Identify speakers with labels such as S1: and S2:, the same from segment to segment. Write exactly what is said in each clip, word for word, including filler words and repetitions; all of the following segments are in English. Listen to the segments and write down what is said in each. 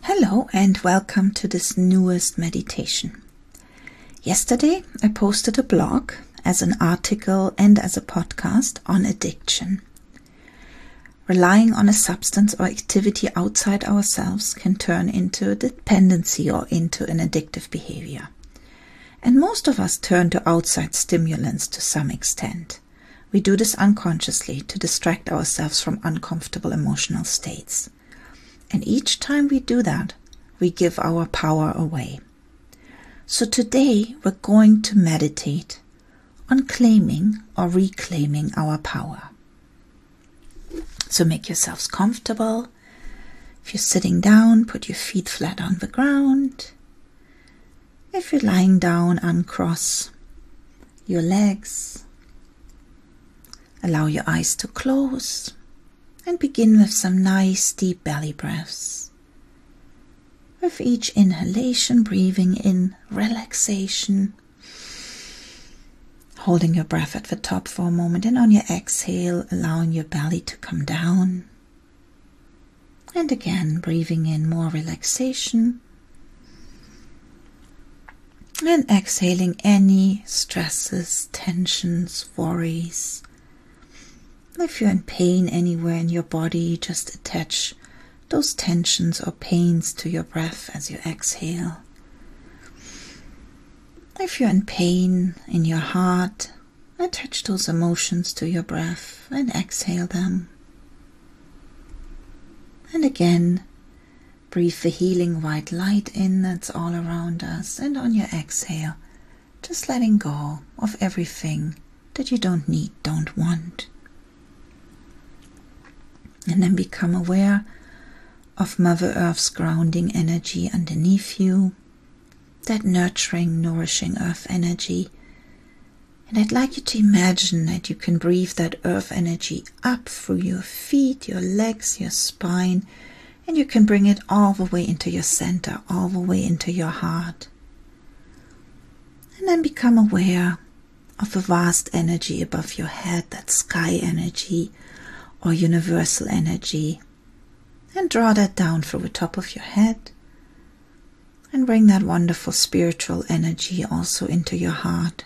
S1: Hello and welcome to this newest meditation. Yesterday I posted a blog as an article and as a podcast on addiction. Relying on a substance or activity outside ourselves can turn into a dependency or into an addictive behavior. And most of us turn to outside stimulants to some extent. We do this unconsciously to distract ourselves from uncomfortable emotional states. And each time we do that, we give our power away. So today we're going to meditate on claiming or reclaiming our power. So make yourselves comfortable. If you're sitting down, put your feet flat on the ground. If you're lying down, uncross your legs. Allow your eyes to close. And begin with some nice deep belly breaths. With each inhalation, breathing in relaxation. Holding your breath at the top for a moment, and on your exhale, allowing your belly to come down. And again, breathing in more relaxation. And exhaling any stresses, tensions, worries. If you're in pain anywhere in your body, just attach those tensions or pains to your breath as you exhale. If you're in pain in your heart, attach those emotions to your breath and exhale them. And again, breathe the healing white light in that's all around us, and on your exhale, just letting go of everything that you don't need, don't want. And then become aware of Mother Earth's grounding energy underneath you, that nurturing, nourishing Earth energy. And I'd like you to imagine that you can breathe that Earth energy up through your feet, your legs, your spine, and you can bring it all the way into your center, all the way into your heart. And then become aware of the vast energy above your head, that sky energy, or universal energy, and draw that down through the top of your head and bring that wonderful spiritual energy also into your heart.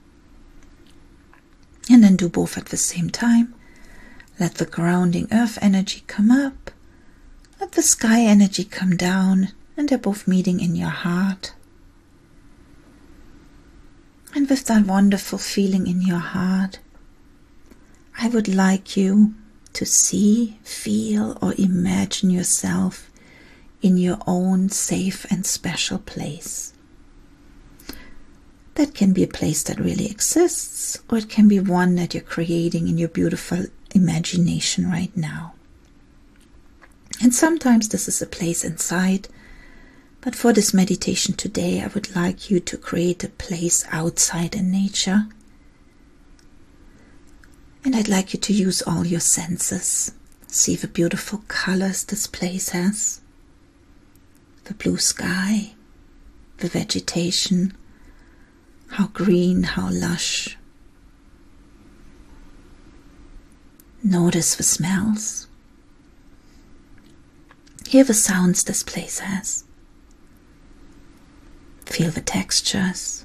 S1: And then do both at the same time. Let the grounding earth energy come up, let the sky energy come down, and they're both meeting in your heart. And with that wonderful feeling in your heart, I would like you to see, feel, or imagine yourself in your own safe and special place. That can be a place that really exists, or it can be one that you're creating in your beautiful imagination right now. And sometimes this is a place inside, but for this meditation today, I would like you to create a place outside in nature. And I'd like you to use all your senses. See the beautiful colors this place has. The blue sky, the vegetation, how green, how lush. Notice the smells. Hear the sounds this place has. Feel the textures.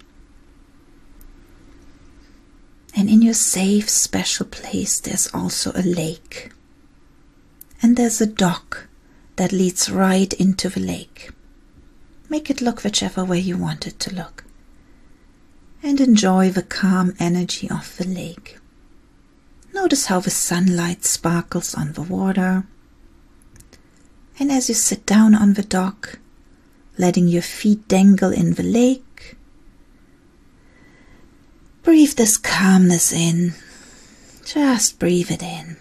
S1: And in your safe, special place, there's also a lake. And there's a dock that leads right into the lake. Make it look whichever way you want it to look. And enjoy the calm energy of the lake. Notice how the sunlight sparkles on the water. And as you sit down on the dock, letting your feet dangle in the lake, breathe this calmness in. Just breathe it in.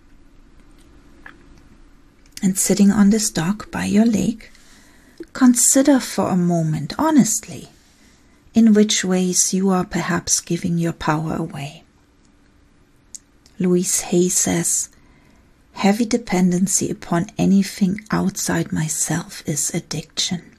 S1: And sitting on this dock by your lake, consider for a moment, honestly, in which ways you are perhaps giving your power away. Louise Hay says, heavy dependency upon anything outside myself is addiction.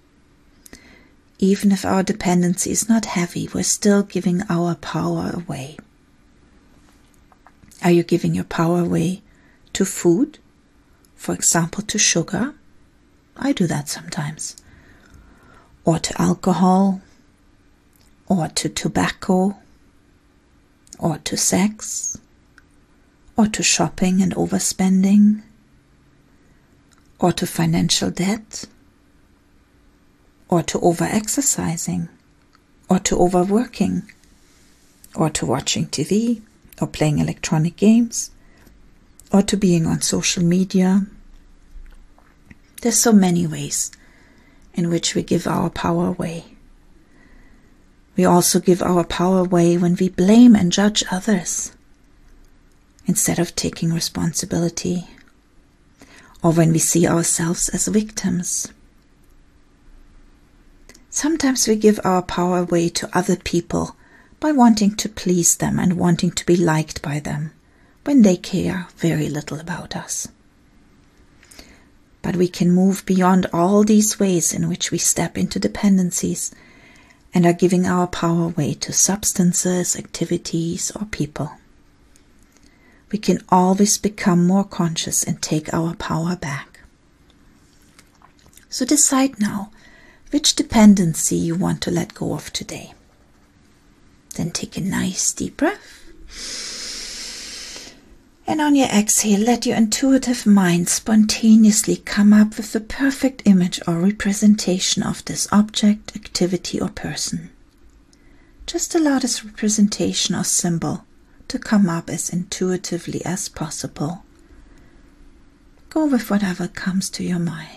S1: Even if our dependency is not heavy, we're still giving our power away. Are you giving your power away to food, for example to sugar, I do that sometimes. Or to alcohol, or to tobacco, or to sex, or to shopping and overspending, or to financial debt, or to over-exercising, or to overworking, or to watching T V, or playing electronic games, or to being on social media. There's so many ways in which we give our power away. We also give our power away when we blame and judge others instead of taking responsibility, or when we see ourselves as victims. Sometimes we give our power away to other people by wanting to please them and wanting to be liked by them when they care very little about us. But we can move beyond all these ways in which we step into dependencies and are giving our power away to substances, activities, or people. We can always become more conscious and take our power back. So decide now which dependency you want to let go of today. Then take a nice deep breath. And on your exhale, let your intuitive mind spontaneously come up with the perfect image or representation of this object, activity, or person. Just allow this representation or symbol to come up as intuitively as possible. Go with whatever comes to your mind.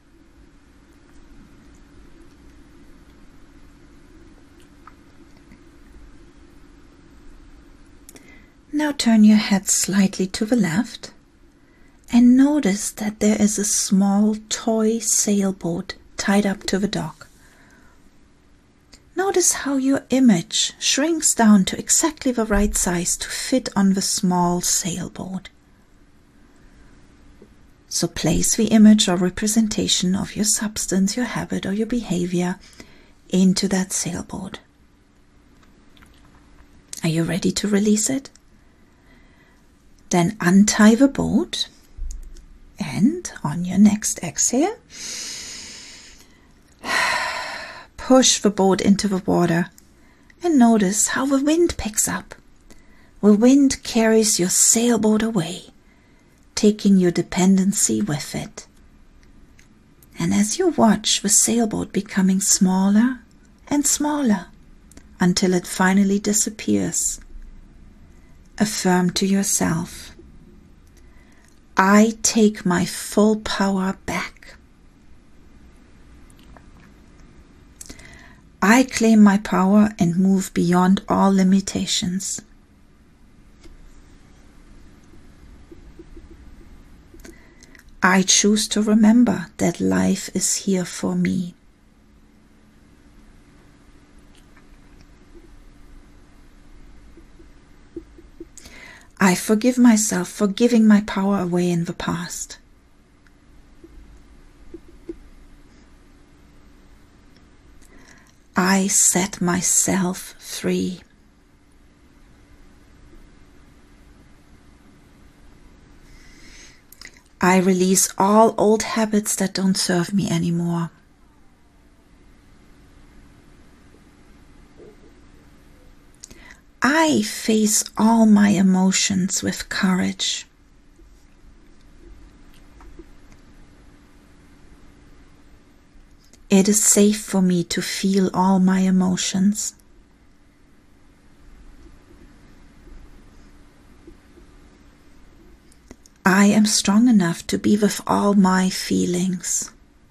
S1: Now turn your head slightly to the left and notice that there is a small toy sailboat tied up to the dock. Notice how your image shrinks down to exactly the right size to fit on the small sailboat. So place the image or representation of your substance, your habit, or your behavior into that sailboat. Are you ready to release it? Then untie the boat and on your next exhale, push the boat into the water and notice how the wind picks up. The wind carries your sailboat away, taking your dependency with it. And as you watch the sailboat becoming smaller and smaller until it finally disappears, affirm to yourself, I take my full power back. I claim my power and move beyond all limitations. I choose to remember that life is here for me. I forgive myself for giving my power away in the past. I set myself free. I release all old habits that don't serve me anymore. I face all my emotions with courage. It is safe for me to feel all my emotions. I am strong enough to be with all my feelings.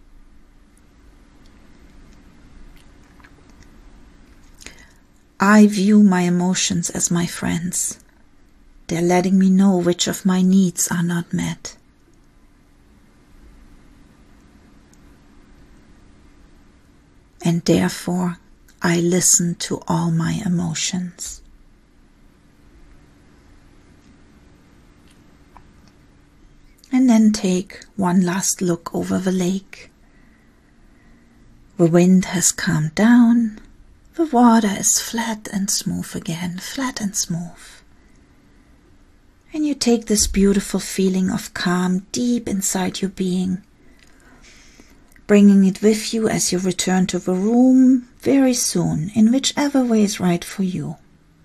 S1: I view my emotions as my friends. They're letting me know which of my needs are not met. And therefore, I listen to all my emotions. And then take one last look over the lake. The wind has calmed down. The water is flat and smooth again, flat and smooth. And you take this beautiful feeling of calm deep inside your being. bringing it with you as you return to the room very soon, in whichever way is right for you.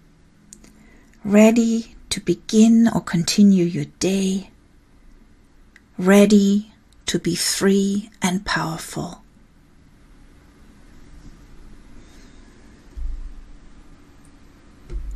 S1: Ready to begin or continue your day. Ready to be free and powerful.